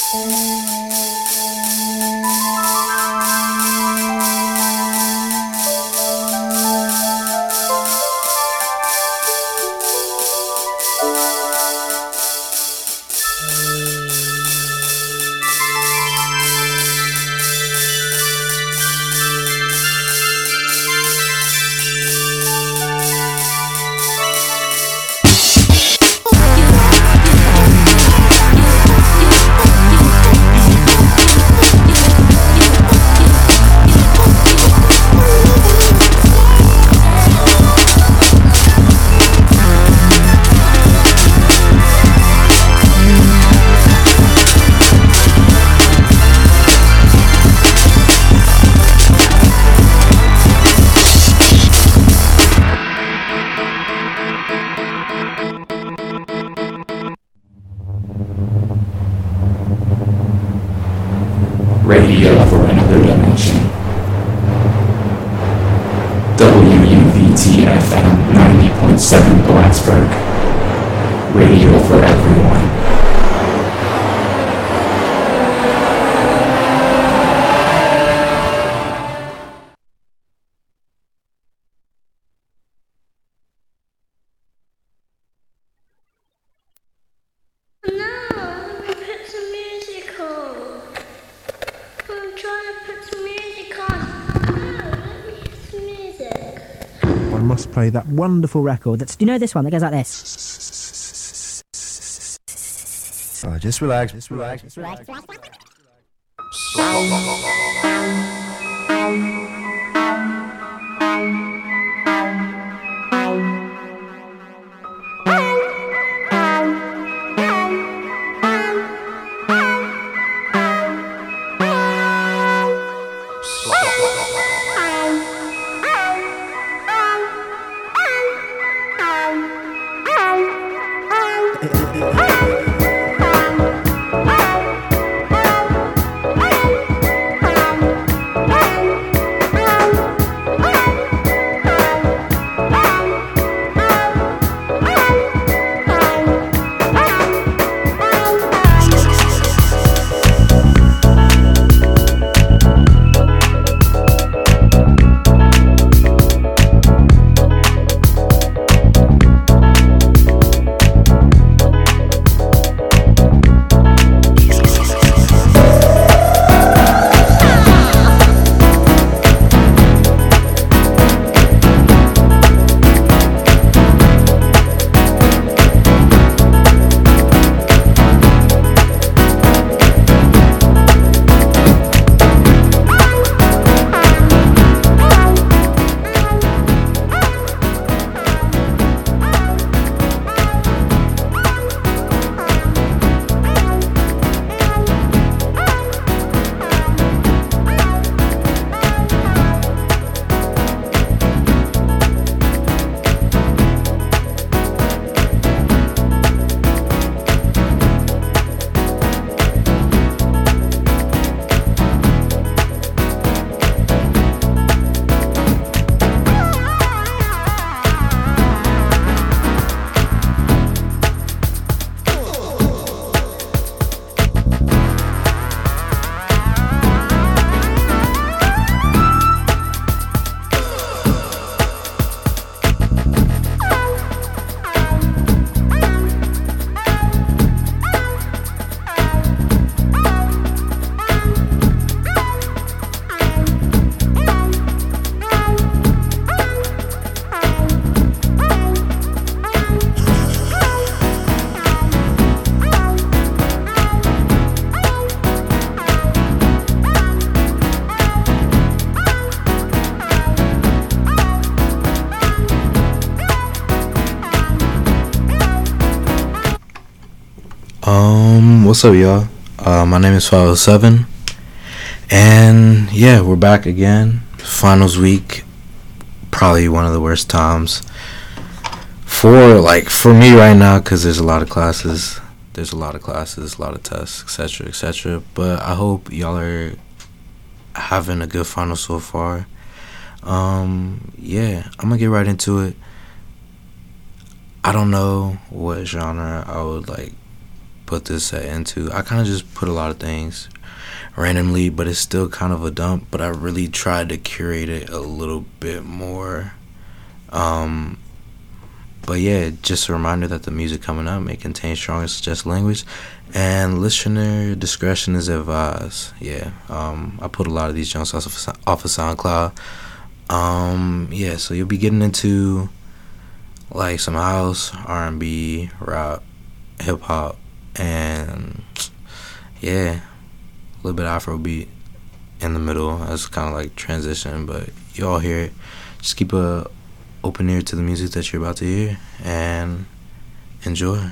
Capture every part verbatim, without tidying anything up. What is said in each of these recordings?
Radio for another dimension. W U V T F M ninety point seven Blacksburg. Radio for everyone. Play that wonderful record. That's, do you know this one that goes like this? Oh, just relax, just relax, just relax. Um, what's up, y'all? Uh, my name is five oh seven, and yeah, we're back again. Finals week, probably one of the worst times for like for me right now, because there's a lot of classes, there's a lot of classes, a lot of tests, etc, etc. But I hope y'all are having a good final so far. Um, yeah, I'm gonna get right into it. I don't know what genre I would like put this set into. I kind of just put a lot of things randomly, but it's still kind of a dump. But I really tried to curate it a little bit more. Um, but yeah, just a reminder that the music coming up may contain strong and suggestive language, and listener discretion is advised. Yeah, um, I put a lot of these junks off of, off of SoundCloud. Um, yeah, so you'll be getting into like some house, R and B, rap, hip hop, and yeah, a little bit of Afrobeat in the middle as kind of like transition. But you all hear it. Just keep a open ear to the music that you're about to hear and enjoy.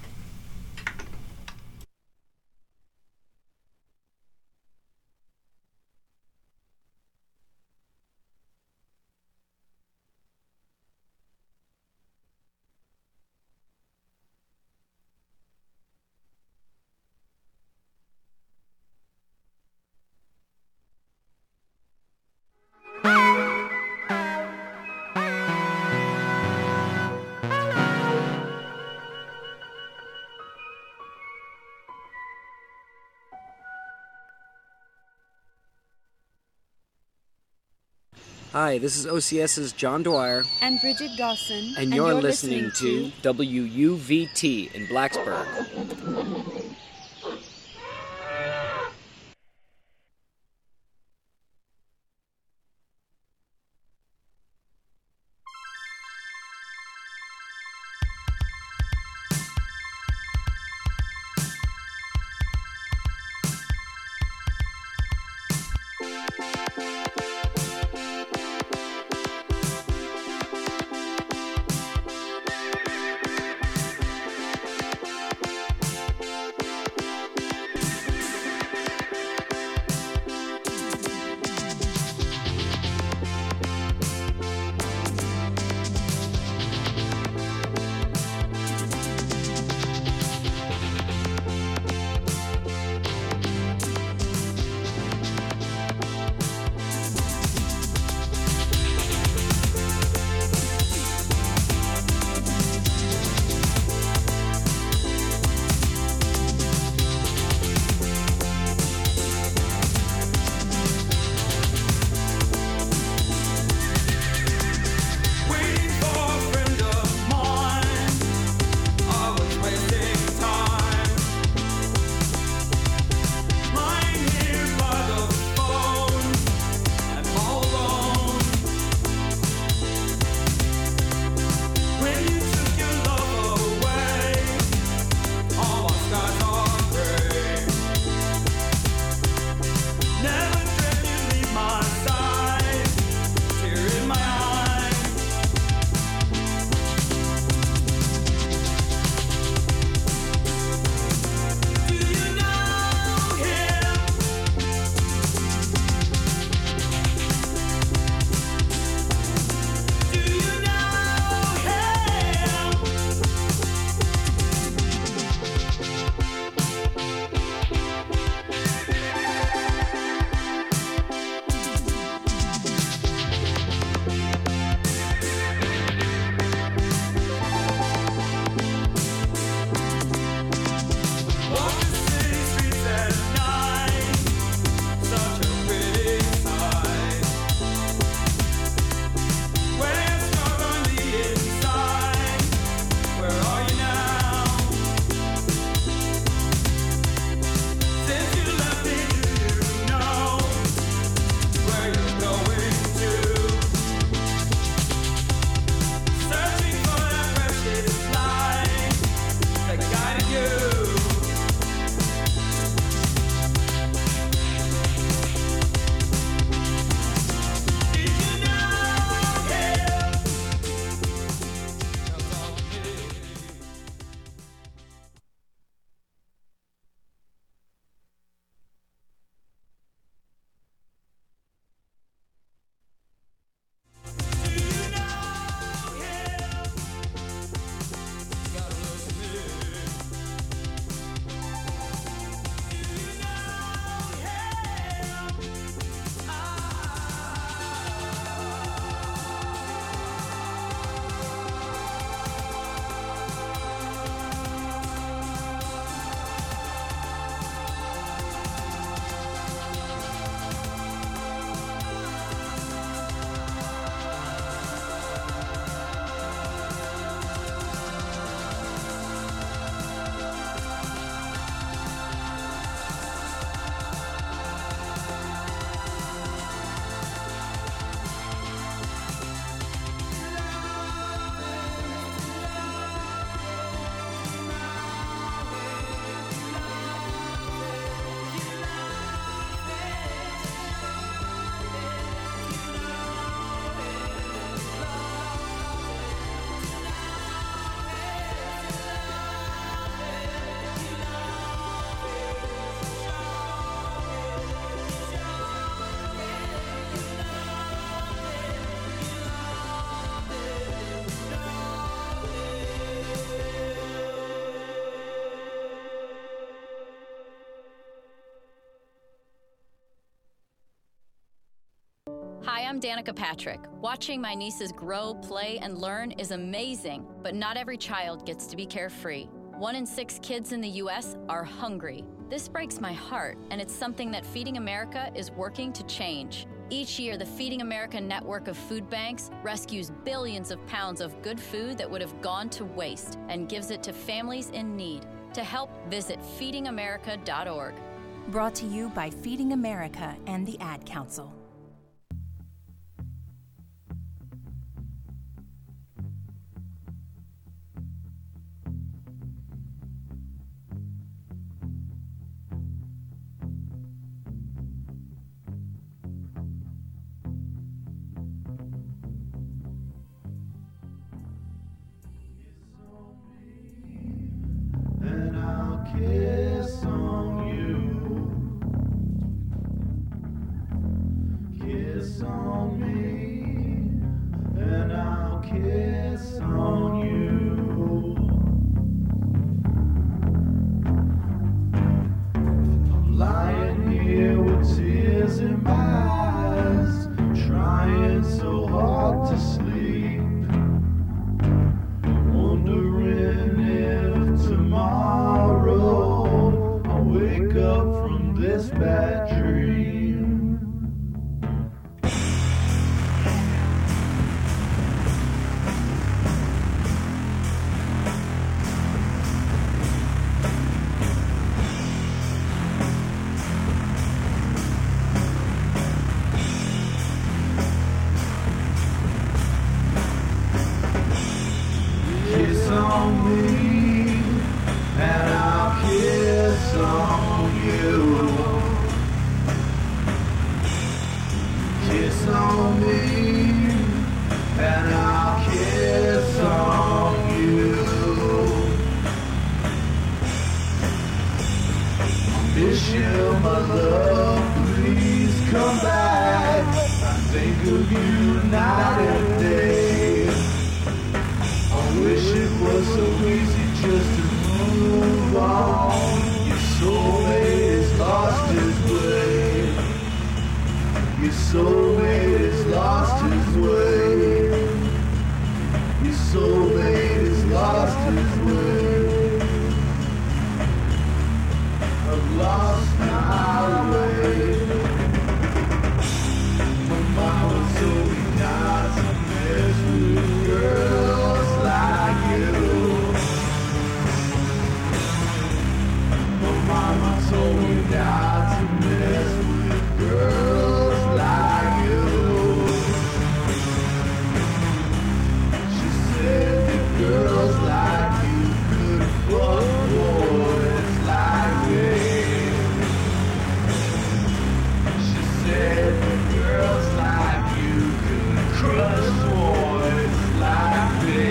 Hi, this is O C S's John Dwyer. And Bridget Dawson. And, and you're, you're listening, listening to W U V T in Blacksburg. Hi, I'm Danica Patrick. Watching my nieces grow, play, and learn is amazing, but not every child gets to be carefree. One in six kids in the U S are hungry. This breaks my heart, and it's something that Feeding America is working to change. Each year, the Feeding America network of food banks rescues billions of pounds of good food that would have gone to waste and gives it to families in need. To help, visit feeding america dot org. Brought to you by Feeding America and the Ad Council. And I'll kiss on you, kiss on me, and I'll kiss on you. I'm lying here with tears in my eyes, trying so hard to sleep, wondering if tomorrow I'll wake up from this bad dream. Kiss on me, and I'll kiss on you. Kiss on me, and I'll kiss on you. I miss you, my love, please come back. I think of you night and day. I wish it was so easy just to move on. Your soulmate has lost his way. Your soulmate has lost his way. Your soulmate has lost his way. I've lost my way. My mama told me not to mess with girls like you. My mama told me not to mess with girls like you. She said that girls like you could fuck boys like me. She said that girls like you could crush boys like me.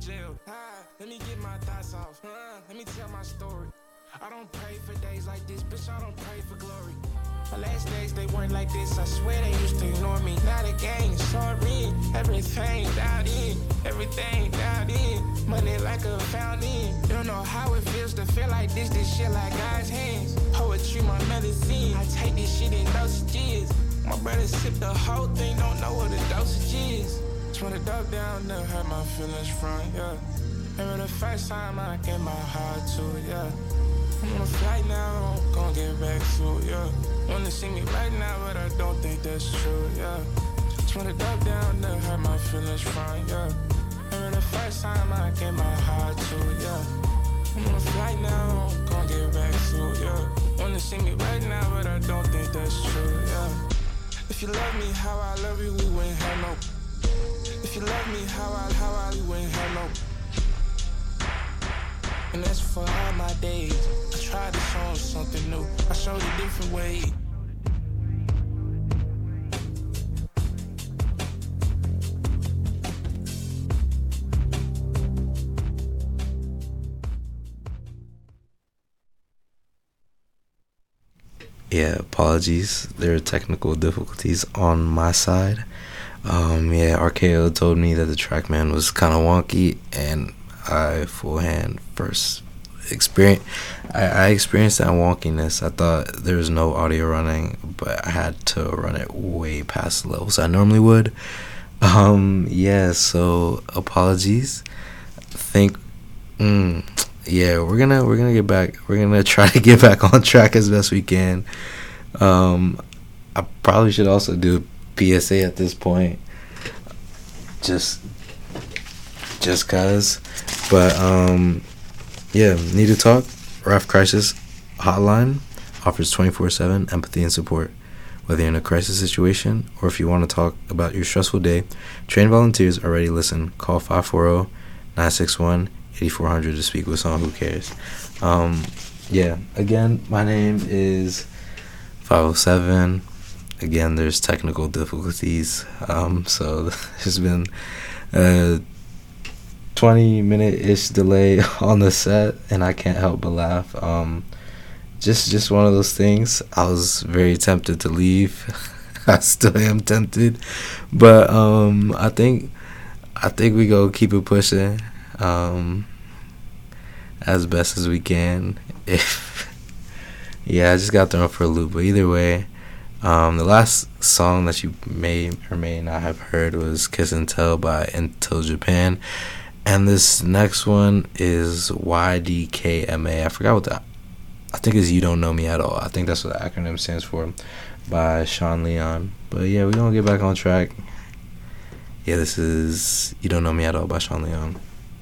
jail. Ah, let me get my thoughts off. Uh, let me tell my story. I don't pray for days like this, bitch, I don't pray for glory. My last days, they weren't like this, I swear they used to ignore me. Now the gang is soaring, everything dialed in, everything dialed in. Money like a fountain. Don't know how it feels to feel like this, this shit like God's hands. Poetry, my medicine, I take this shit in dosages. My brother sipped the whole thing, don't know what the dosage is. Just wanna dug down, never hurt my feelings from, yeah. Remember the first time I gave my heart to it, yeah. I'm on a flight now, I'm gonna get back to it, yeah. Wanna see me right now, but I don't think that's true, yeah. Just wanna dug down, never hurt my feelings from, yeah. Remember the first time I gave my heart to it, yeah. I'm on a flight now, I'm gonna get back to it, yeah. Wanna see me right now, but I don't think that's true, yeah. If you love me how I love you, we wouldn't have no. If you love me how I, how I, we wouldn't have no. And that's for all my days. I tried to show them something new. I showed a different way. Yeah, apologies. There are technical difficulties on my side. Um, yeah, R K O told me that the Trackman was kind of wonky, and I full hand first experience. I, I experienced that wonkiness. I thought there was no audio running, but I had to run it way past the levels I normally would. Um, yeah, so apologies. Think, mm, yeah, we're gonna we're gonna get back. We're gonna try to get back on track as best we can. Um, I probably should also do a P S A at this point. Just. Just cause, but um, yeah, need to talk. Raft Crisis Hotline offers twenty-four seven empathy and support. Whether you're in a crisis situation or if you want to talk about your stressful day, trained volunteers are ready to listen. Call five four zero, nine six one, eight four zero zero to speak with someone who cares. Um, yeah, again, my name is five oh seven. Again, there's technical difficulties, um, so there's been uh twenty minute ish delay on the set, and I can't help but laugh. Um, just just one of those things. I was very tempted to leave. I still am tempted, but um, I think I think we go keep it pushing, um, as best as we can. If yeah, I just got thrown for a loop. But either way, um, the last song that you may or may not have heard was "Kiss and Tell" by Until Japan. And this next one is Y D K M A. I forgot what that, I think is You Don't Know Me At All. I think that's what the acronym stands for, by Sean Leon. But yeah, we're going to get back on track. Yeah, this is You Don't Know Me At All by Sean Leon.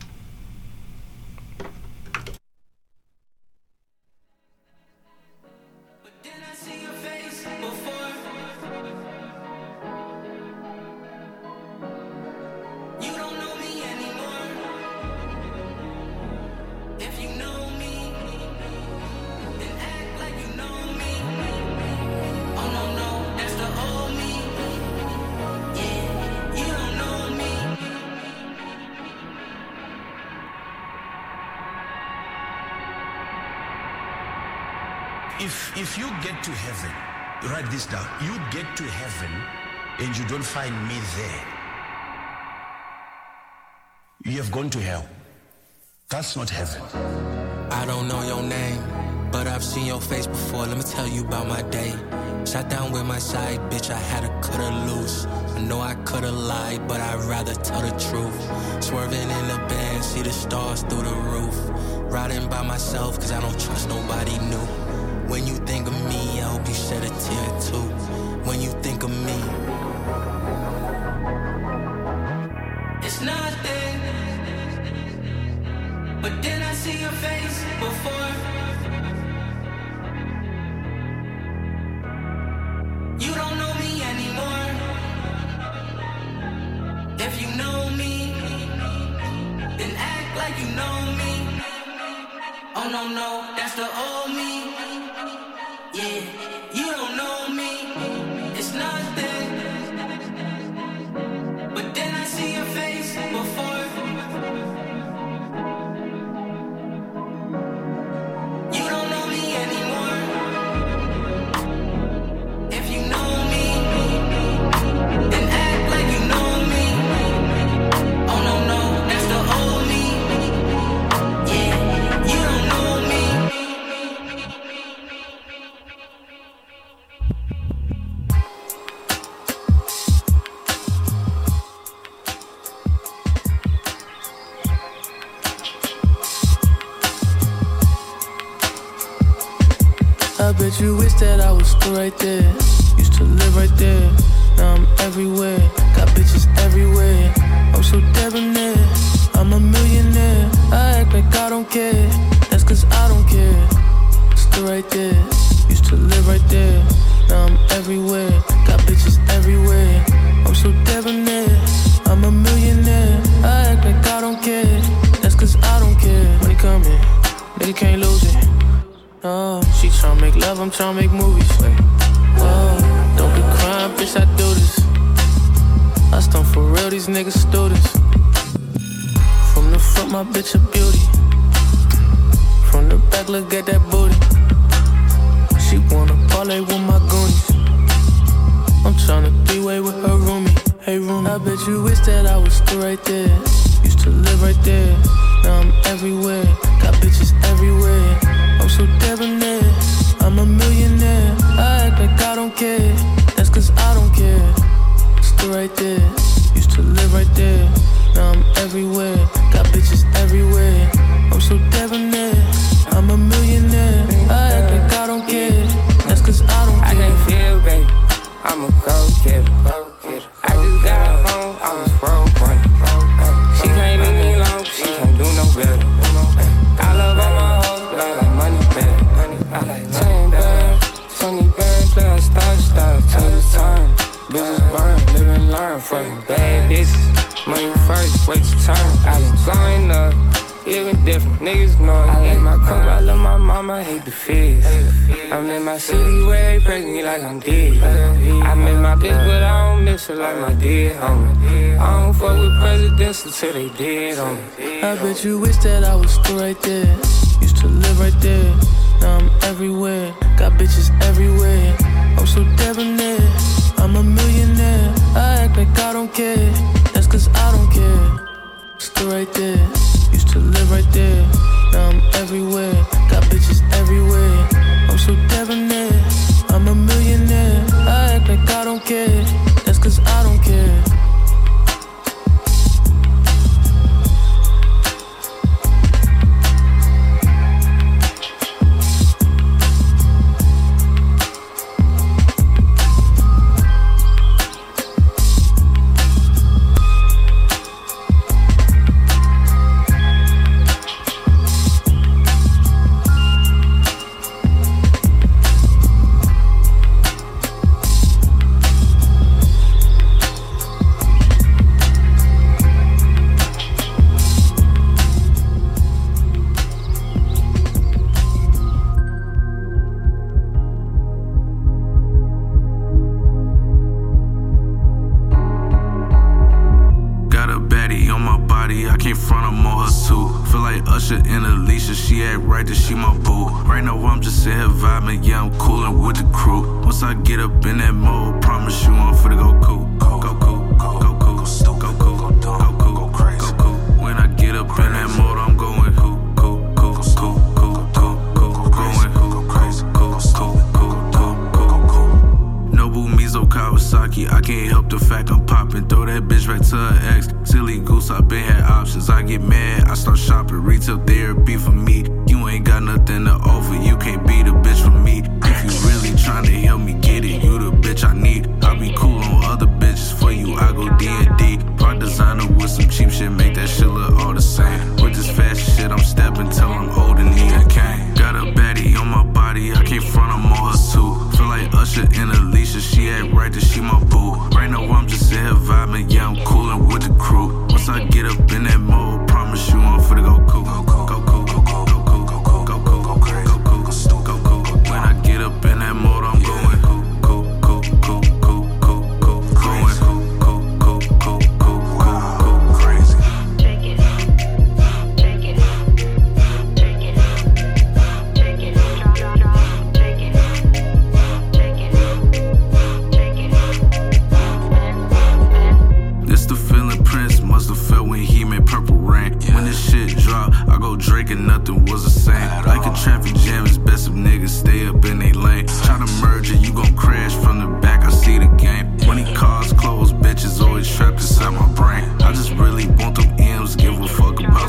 If if you get to heaven, write this down. You get to heaven and you don't find me there, you have gone to hell. That's not heaven. I don't know your name, but I've seen your face before. Let me tell you about my day. Sat down with my side bitch, I had to cut her loose. I know I coulda lied, but I'd rather tell the truth. Swerving in the band, see the stars through the roof. Riding by myself, cause I don't trust nobody new. When you think of me, I hope you shed a tear too. When you think of me, it's nothing. But then I see your face before. You don't know me anymore. If you know me, then act like you know me. Oh no, no, that's the old me. Yeah, you don't know me. I bet you wish that I was still right there. Used to live right there, now I'm everywhere. Got bitches everywhere, I'm so debonair. I'm a millionaire, I act like I don't care. That's cause I don't care. Still right there, used to live right there. Now I'm everywhere, got bitches everywhere. I'm so debonair, I'm a millionaire. I act like I don't care. That's cause I don't care. Money coming, nigga can't lose it. No, she tryna make love, I'm tryna make movies. Wait, oh, don't be crying, bitch, I do this. I stunt for real, these niggas students. From the front, my bitch a beauty. From the back, look at that booty. She wanna parlay with my goonies. I'm tryna three-way with her roomie. Hey roomie, I bet you wish that I was still right there. Used to live right there, now I'm everywhere. Got bitches everywhere, I'm so debonair. I'm a millionaire, I act like I don't care. That's cause I don't care. Still right there, used to live right there. Now I'm everywhere, got bitches everywhere. I'm so debonair, I'm a millionaire. I act like I don't care. That's cause I don't care. I can't feel, baby, I'm a go-getter. I just got home, I was broke one. She can't leave me alone, she can't do no better. I love all my hoes, but I like money better. I like chain band, Tony band, play a star style till the time. Bitches burn, live and learn, fucking bad bitches. Money first, wait your turn. I been growing up, living different, niggas know it. I like my coke, I love my mama, I hate the feds. I'm in my city where they praise me like I'm dead. I miss my bitch, but I don't miss her like my dead homie. I don't fuck with presidents until they dead on me. I bet you wish that I was still right there. Used to live right there, now I'm everywhere. Got bitches everywhere, I'm so debonair. I'm a millionaire, I act like I don't care. That's cause I don't care. Still right there, used to live right there. Now I'm everywhere, got bitches everywhere. I'm so debonair, I'm a millionaire. I act like I don't care. That's cause I don't care.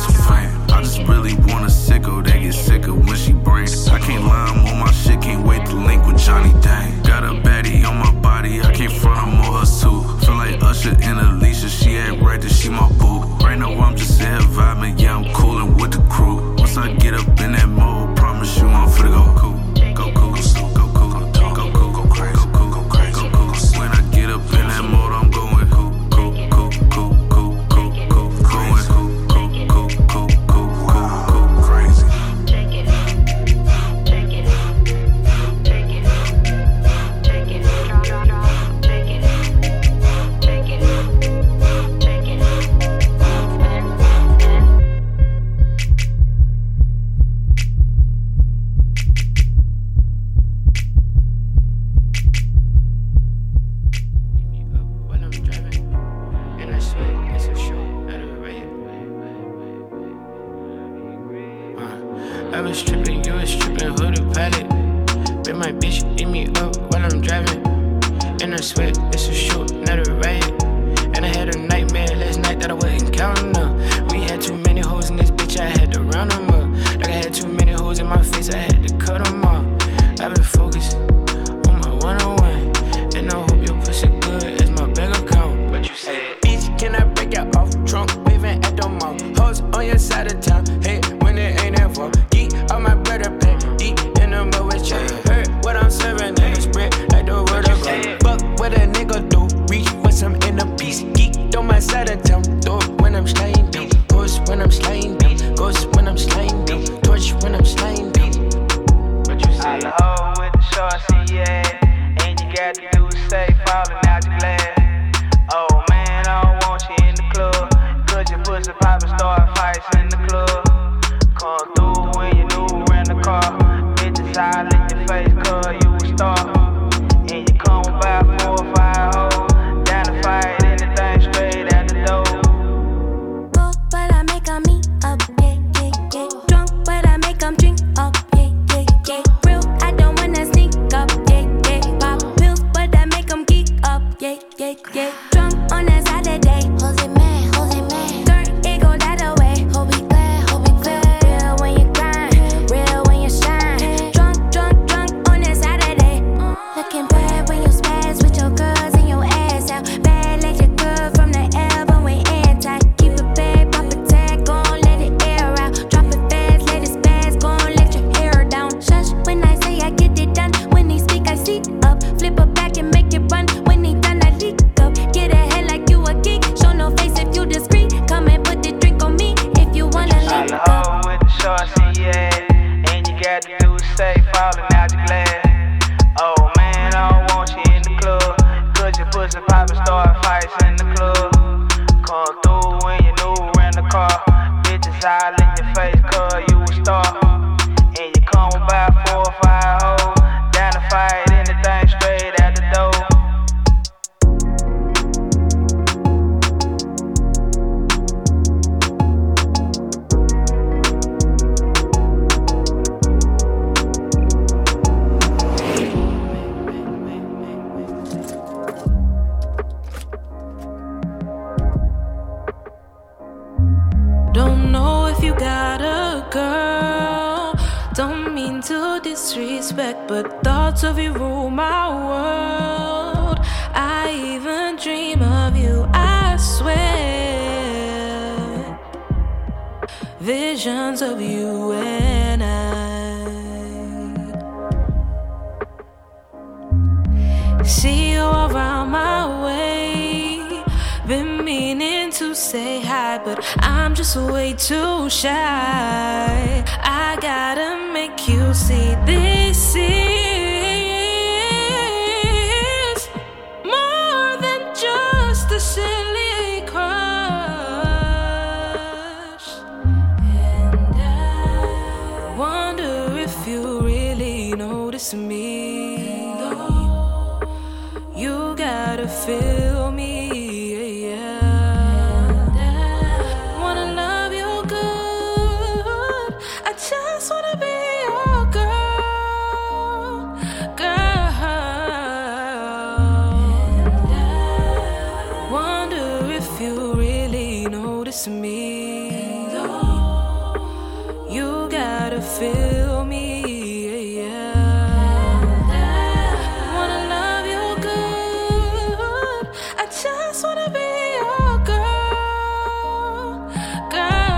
Really want a sicko that get sicker when she brain. I can't lie, I'm on my shit, can't wait to my bitch eat me up while I'm driving. In a sweat, it's a shoot, not a riot. And I had a nightmare last night that I wasn't counting up. We had too many hoes in this bitch, I had to round them up. Like I had too many hoes in my face, I had to cut them off. I've been focused on my one-on-one, and I hope your pussy good as my bank account. What you say? Bitch, can I break it off? Drunk, waving at the mall. Hoes on your side of town, hey, when it ain't ever. Geek on my brother pay, deep in the mud with check. Heard what I'm serving in the spread, like the word of God. Fuck what a nigga do, reach for some inner peace. Geek on my side of town, do it when I'm sliding down. Ghost when I'm sliding down, ghost when I'm sliding down. Torch when I'm sliding down. What you say? I hoe with the short C A, and you got to do is say falling out the glass. Oh man, I don't want you in the club, cause your pussy poppin' start fights in the club. Come through when you new in the car, bitches I lick your face cause you a star. And you come by four or five hoes, down to fight anything straight at the door. Go, but I make 'em meet up, yeah, yeah, yeah. Drunk, but I make 'em drink up, yeah, yeah, yeah. Real, I don't wanna sneak up, yeah, yeah. Pop pills, but I make 'em geek up, yeah, yeah, yeah. Drunk on a Saturday, hold it man, hold it man. Turn, it go that away, hope be glad, hope be glad. Real when you grind, real when you shine. Drunk, drunk, drunk on a Saturday. Looking bad when you spaz with your girls and your ass out. Bad like your girl from the elbow when anti. Keep it bad, pop a tag, gon' let it air out. Drop it fast, let it spaz, gon' let your hair down. Shush when I say I get it done. When he speak, I see up. Flip it back and make it run. When he done, I leak up. Get ahead like you a geek. Show no face if you discreet. Come and put the drink on me if you wanna leak I up. hoe with the short C A, and you got to do is say falling out the glass. Oh man, I don't want you in the club, cause your pussy poppin' start fights in the club. Come through when you new in the car, bitches I lick your face cause you a star. And you come by four or five hoes, down to fight anything straight at the door. Don't know if you got a girl. Don't mean to disrespect, but thoughts of you rule my world. I even dream of you, I swear. Visions of you and I see you around my way. Been meaning to say hi, but I'm just way too shy. I gotta make you see this is more than just a silly crush. And I wonder if you really notice me. You gotta feel me. Just wanna be your girl, girl. And I wonder if you really notice me. You gotta feel me. And I wanna love you good. I just wanna be your girl, girl.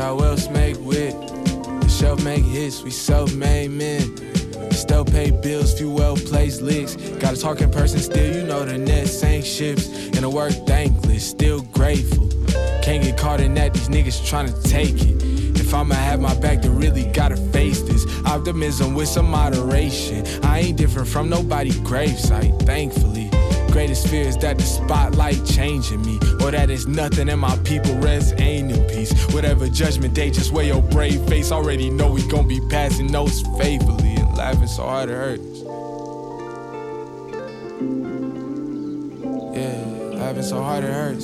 how else make wit. The shelf make hits, we self-made men. Still pay bills, few well-placed licks. Got a talking person still, you know the net sank ships. And the work thankless, still grateful. Can't get caught in that, these niggas tryna take it. If I'ma have my back, they really gotta face this. Optimism with some moderation. I ain't different from nobody gravesite, thankfully. Greatest fear is that the spotlight changing me, or that it's nothing and my people rest ain't in peace. Whatever judgment day, just wear your brave face. Already know we gon' be passing notes faithfully and laughing so hard it hurts. Yeah, laughing so hard it hurts.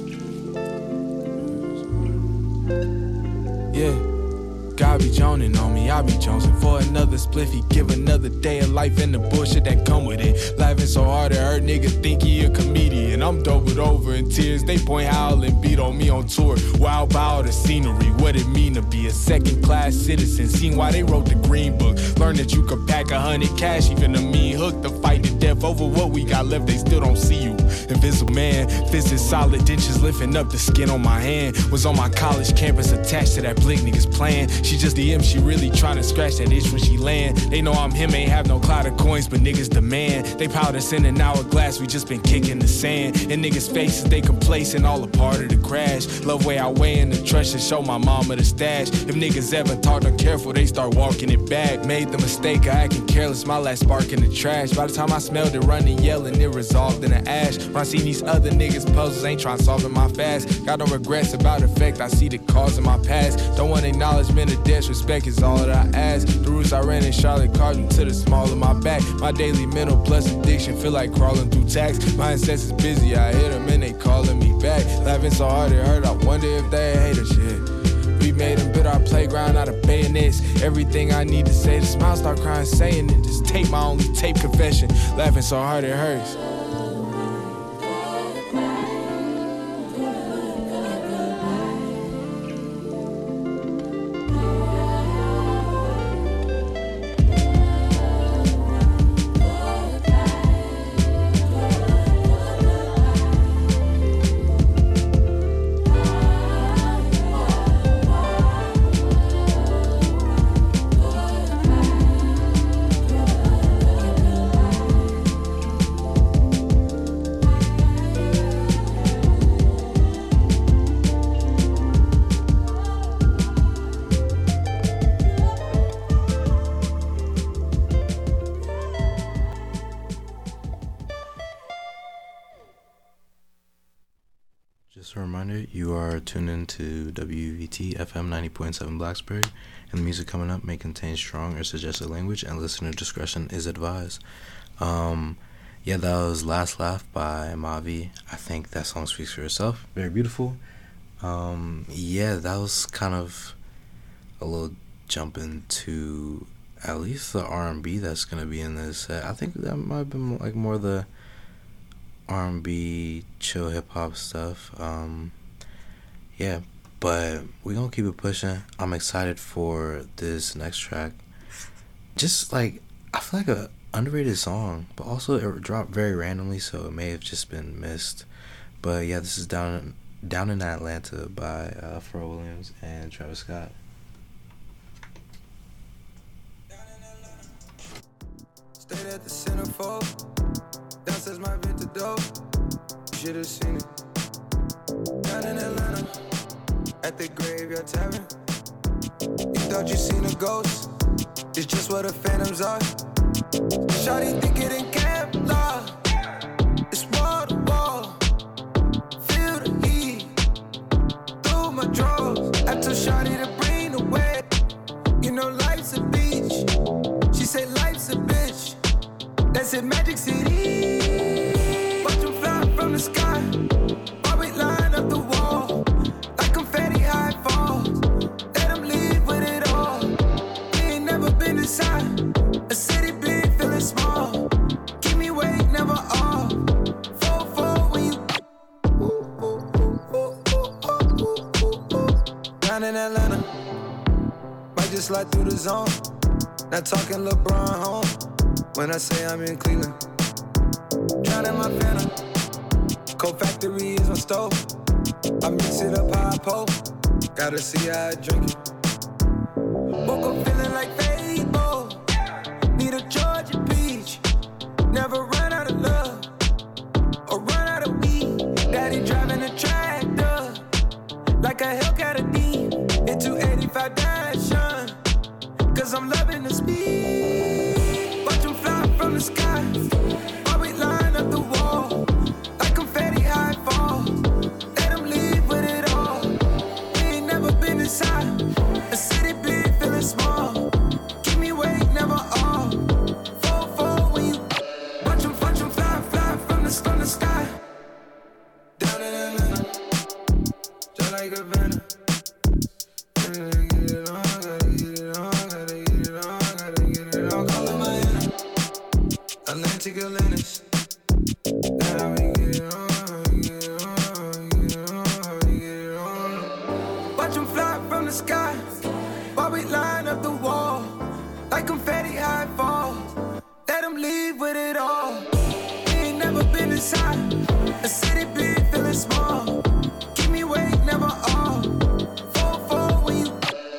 Yeah. God be joning on me, I be jonesing for another spliffy. Give another day of life and the bullshit that come with it. Laughing so hard it hurt, nigga think he a comedian. I'm doubled over in tears, they point howl and beat on me on tour. Wild bow the scenery, what it mean to be a second class citizen. Seen why they wrote the green book. Learn that you could pack a hundred cash, even a mean hook to fight to death over what we got left, they still don't see you. Invisible man, fist is solid, dentures lifting up the skin on my hand. Was on my college campus attached to that blick niggas plan. She just D M, she really tryna scratch that itch when she land. They know I'm him, ain't have no cloud of coins, but niggas demand. They piled us in an hourglass, we just been kicking the sand. In niggas' faces, they complacent, all a part of the crash. Love way I weigh in the trust and show my mama the stash. If niggas ever talk uncareful, they start walking it back. Made the mistake of acting careless, my last spark in the trash. By the time I smelled it running, yelling, it resolved in the ash. When I see these other niggas puzzles, ain't trying to solve in my fast. Got no regrets about the fact I see the cause in my past. Don't want acknowledgement of death. Respect is all that I ask. The roots I ran in Charlotte carved me to the small of my back. My daily mental plus addiction feel like crawling through tax. My ancestors busy, I hit them and they calling me back. Laughing so hard it hurt, I wonder if they hate us shit. We made them build our playground out of bayonets. Everything I need to say, the smile start crying saying it. Just tape my only tape confession. Laughing so hard it hurts. Just a reminder, you are tuned into W V T F M ninety point seven Blacksburg, and the music coming up may contain strong or suggested language, and listener discretion is advised. Um, yeah, that was Last Laugh by Mavi. I think that song speaks for itself. Very beautiful. Um, yeah, that was kind of a little jump into at least the R and B that's going to be in this set. I think that might have been like more the R and B, chill hip-hop stuff. Um, yeah, but we're going to keep it pushing. I'm excited for this next track. Just like, I feel like a underrated song, but also it dropped very randomly, so it may have just been missed. But yeah, this is Down, Down in Atlanta by uh, Pharrell Williams and Travis Scott. Stayed at the centerfold. Downstairs my Vita dope. You should have seen it. Down in Atlanta, at the Graveyard Tavern. You thought you seen a ghost. It's just what the phantoms are. Shawty think it in Kevlar. It's wall to wall. Feel the heat through my drawers. I told Shawty to bring the wet. You know life's a beach. She said life's a bitch. That's in Magic City. Watch them fly from the sky. While we line up the wall. Like confetti high falls. Let them leave with it all. We ain't never been inside a city big, feeling small. Keep me weight, never off. Four, four, when you down in Atlanta. Might just slide through the zone. Not talking LeBron home. When I say I'm in Cleveland, drowning my phantom. Cold Factory is my stove. I mix it up how I pull. Gotta see how I drink it. Woke up feeling like Fable. Need a Georgia peach. Never run out of love or run out of weed. Daddy driving a tractor like a Hellcat a D. In two eighty-five Dashun, cause I'm loving the speed. Watch them fly from the sky while we line up the wall. Like confetti high fall. Let them leave with it all. We ain't never been inside a city big, feeling small. Keep me awake, never all. Fall, fall when you watch them, watch them fly, fly from the, from the sky. Down in Atlanta, just like a venom. Gotta get it on, gotta get it on, gotta get it on, gotta get it on. Call it Miami, Atlantic Atlantis. Now we get it on, get it on, get it on, get it on. Watch them fly from the sky while we line up the wall. Like confetti high fall. Let them leave with it all. We ain't never been inside a city big, feeling small. Keep me awake, never all. Fall, fall when you.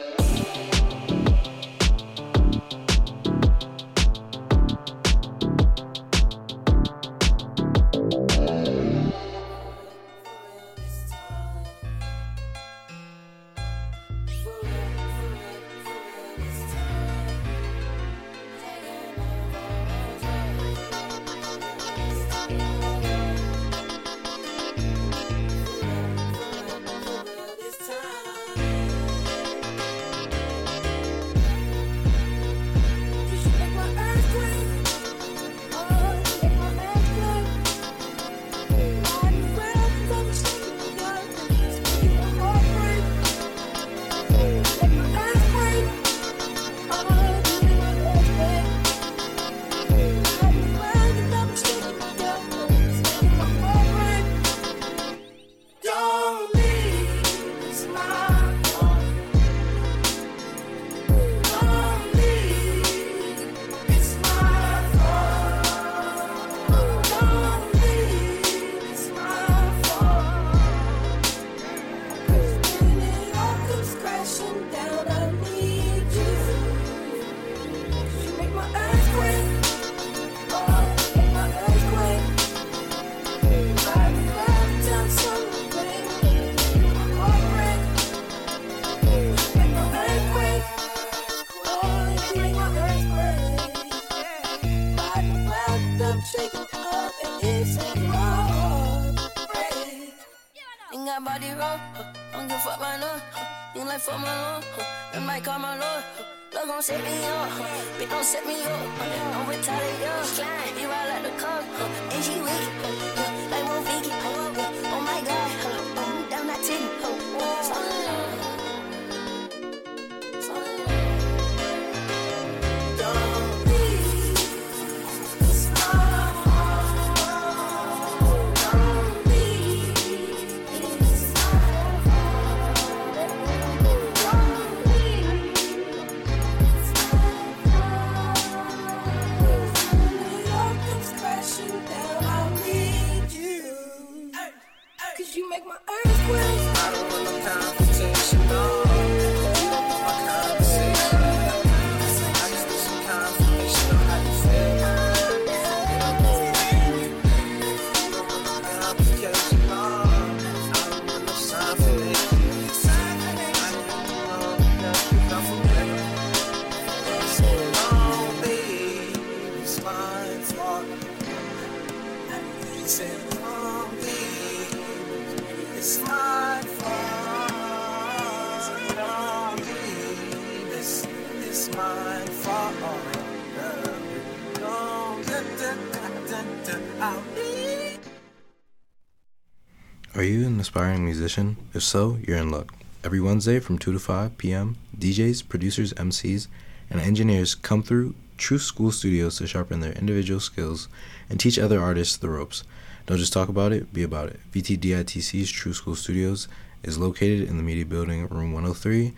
Are you an aspiring musician? If so, you're in luck. Every Wednesday from two to five p.m., D Js, producers, M Cs, and engineers come through True School Studios to sharpen their individual skills and teach other artists the ropes. Don't just talk about it, be about it. V T D I T C's True School Studios is located in the Media Building, room one oh three,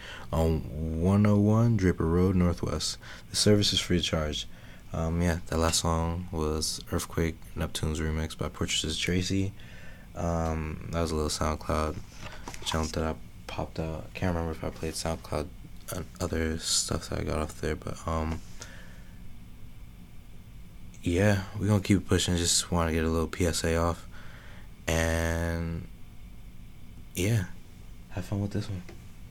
on one oh one Draper Road, Northwest. The service is free of charge. Um, yeah, that last song was Earthquake, Neptune's remix by Portraits Tracy. Um, that was a little SoundCloud. Challenge that up popped out. I can't remember if I played SoundCloud and other stuff that I got off there, but um, yeah, we're gonna keep pushing. Just want to get a little P S A off, and yeah, have fun with this one.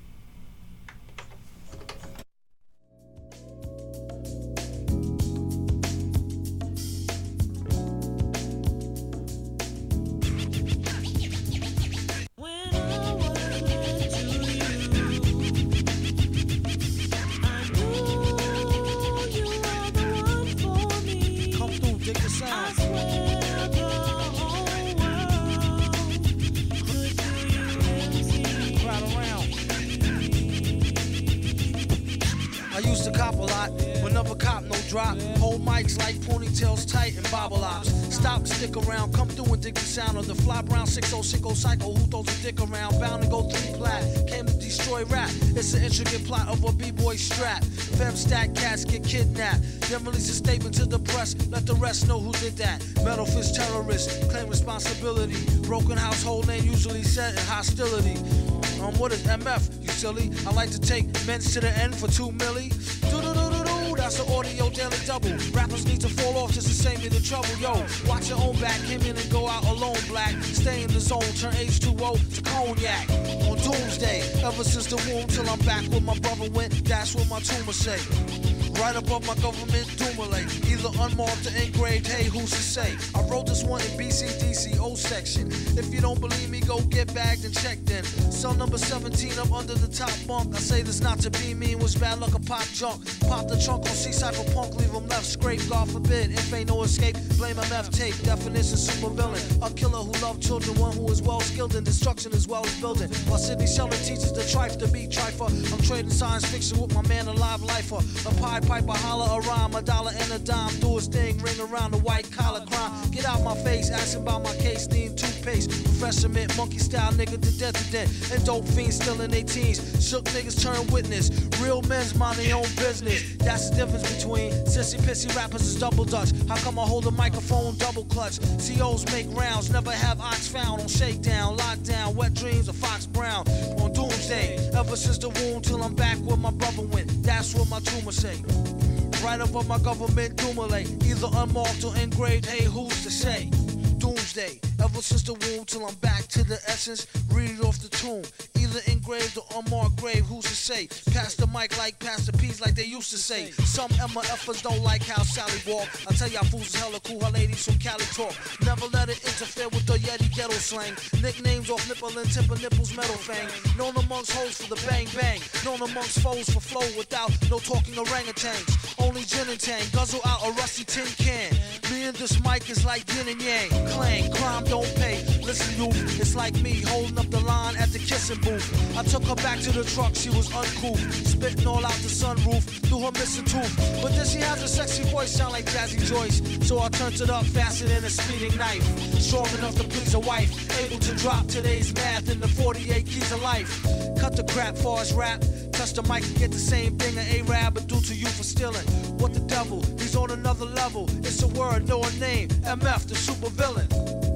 Sound of the fly brown six oh six oh cycle who throws a dick around, bound to go three plat, came to destroy rap. It's an intricate plot of a b-boy strap. Fem stack cats get kidnapped, then release a statement to the press, let the rest know who did that. Metal fist terrorists claim responsibility, broken household name usually set in hostility. Um, what is M F, you silly? I like to take men's to the end for two milli. Do-do-do-do-do, that's an audio daily double. Rappers need to fall off just to save me the trouble. Yo, watch your own back, came in and go out alone, black. Stay in the zone, turn H two O to cognac. On doomsday, ever since the womb till I'm back where my brother went, that's what my tumor say. Right above my government Dumoulin, either unmarked or engraved, hey, who's to say? I wrote this one in B C D C O section. If you don't believe me, go get bagged and checked in. Cell number seventeen, I'm under the top bunk. I say this not to be mean, was bad luck, a pop junk. Pop the trunk on C-Cypher punk, leave him left scrape, God forbid. If ain't no escape, blame M F tape. Definition super villain, a killer who loved children, one who is well skilled in destruction as well as building. While Sidney Sheldon teaches the trife to be trifer, I'm trading science fiction with my man, a live lifer. A pie piper, holler a rhyme, a dollar and a dime, do his thing, ring around the white collar crime. Get out my face, asking about my case, need toothpaste. Professor Mint, monkey style nigga to death to death. And dope fiends still in their teens. Shook niggas turn witness. Real men's mind their own business. That's the difference between sissy pissy rappers is double dutch. How come I hold a microphone double clutch? C Os make rounds, never have ox found on shakedown, lockdown, wet dreams of Fox Brown. On doomsday, ever since the womb till I'm back where my brother went. That's what my tumor say. Right above my government Dumoulin, either unmarked or engraved, hey, who's to say? Doomsday, ever since the womb till I'm back to the essence, read it off the tomb. Either engraved or unmarked grave, who's to say? Pass the mic like Pastor P's like they used to say. Some M F ers don't like how Sally walk. I tell y'all fools is hella cool, her ladies from Cali talk. Never let it interfere with the Yeti ghetto slang. Nicknames off nipple and tip of nipples metal fang. Known amongst hoes for the bang bang. Known amongst foes for flow without no talking orangutans. Only gin and tang, guzzle out a rusty tin can. Me and this mic is like yin and yang. Clang, crime don't pay. Listen, youth, it's like me holding up the line at the kissing booth. I took her back to the truck, she was uncouth. Spitting all out the sunroof through her missing tooth. But then she has a sexy voice, sound like Jazzy Joyce. So I turned it up faster than a speeding knife. Strong enough to please a wife. Able to drop today's math in the forty-eight keys of life. Cut the crap for his rap. Touch the mic and get the same thing an A-Rab would do to you for stealing. What the devil? He's on another level. It's a word, no a name. M F, the super villain.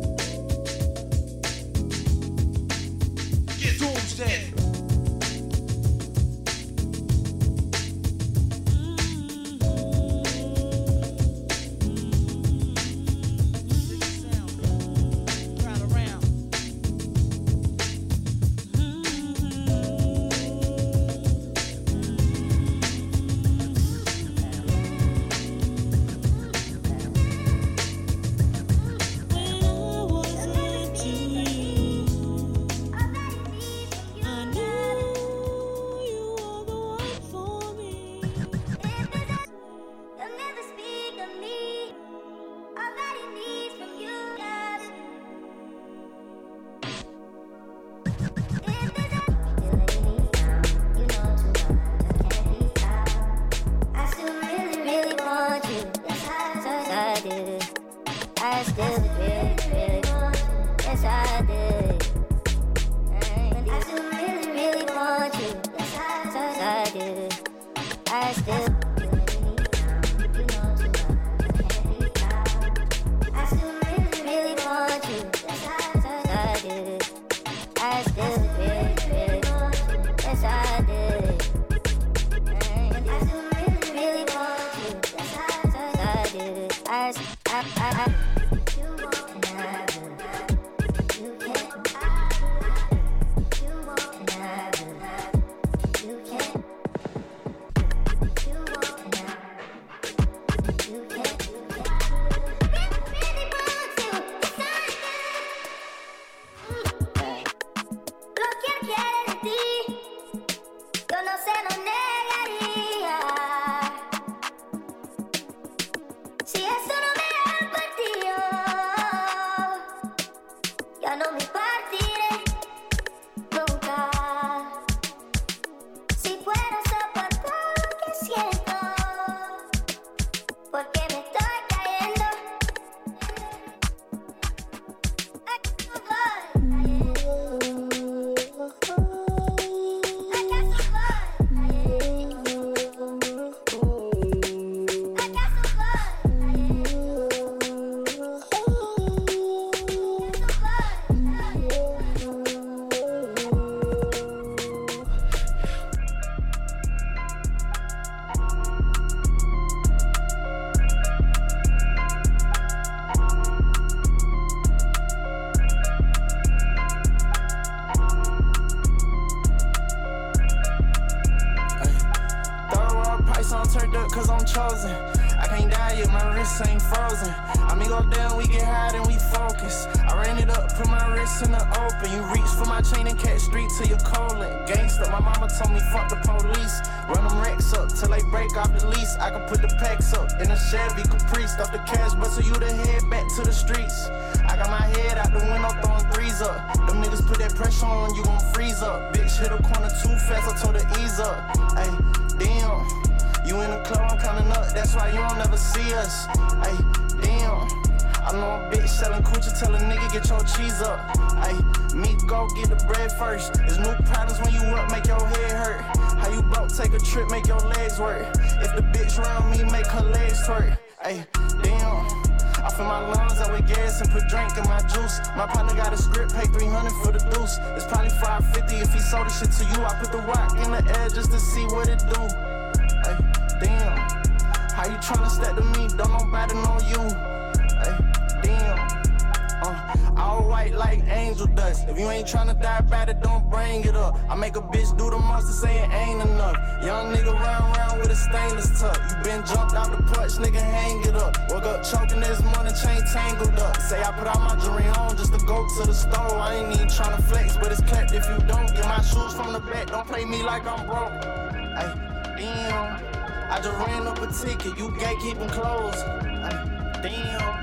Doomsday. cause I'm chosen. I can't die yet, my wrists ain't frozen. I mean, go down, we get high, then we focus. I ran it up, put my wrists in the open. You reach for my chain and catch street till you're colon. Gangsta, my mama told me fuck the police. Run them racks up till they break off the lease. I can put the packs up in a Chevy Caprice. Stuff the cash, but so you to head back to the streets. I got my head out the window throwing threes up. Them niggas put that pressure on, you gon' freeze up. Bitch hit a corner too fast, I told her ease up. Ay, damn. You in the club, I'm counting up, that's why you don't never see us. Ay, damn. I know a bitch selling coochie, tell a nigga get your cheese up. Ay, me go get the bread first. There's new problems when you up, make your head hurt. How you broke, take a trip, make your legs work. If the bitch round me, make her legs twerk. Ay, damn. I fill my lungs up with gas and put drink in my juice. My partner got a script, pay three hundred for the deuce. It's probably five fifty if he sold the shit to you. I put the rock in the air just to see what it do. Ay, damn. How you tryna stack to me? Don't nobody know you. Ay, damn. Uh, all white like angel dust. If you ain't tryna die about it, don't bring it up. I make a bitch do the most to say it ain't enough. Young nigga round round with a stainless tuck. You been jumped out the punch, nigga, hang it up. Woke up choking this morning, chain tangled up. Say I put out my jewelry on just to go to the store. I ain't even tryna flex, but it's clapped if you don't. Get my shoes from the back, don't play me like I'm broke. Ay, damn. I just ran up a ticket, you gatekeeping closed. Ay, damn.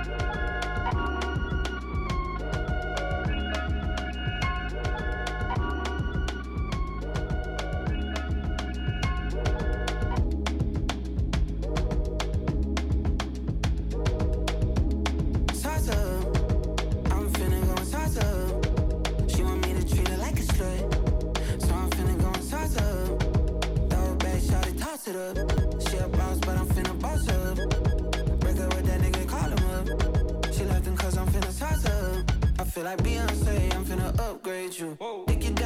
Like Beyonce, I'm finna upgrade you. Whoa. Pick it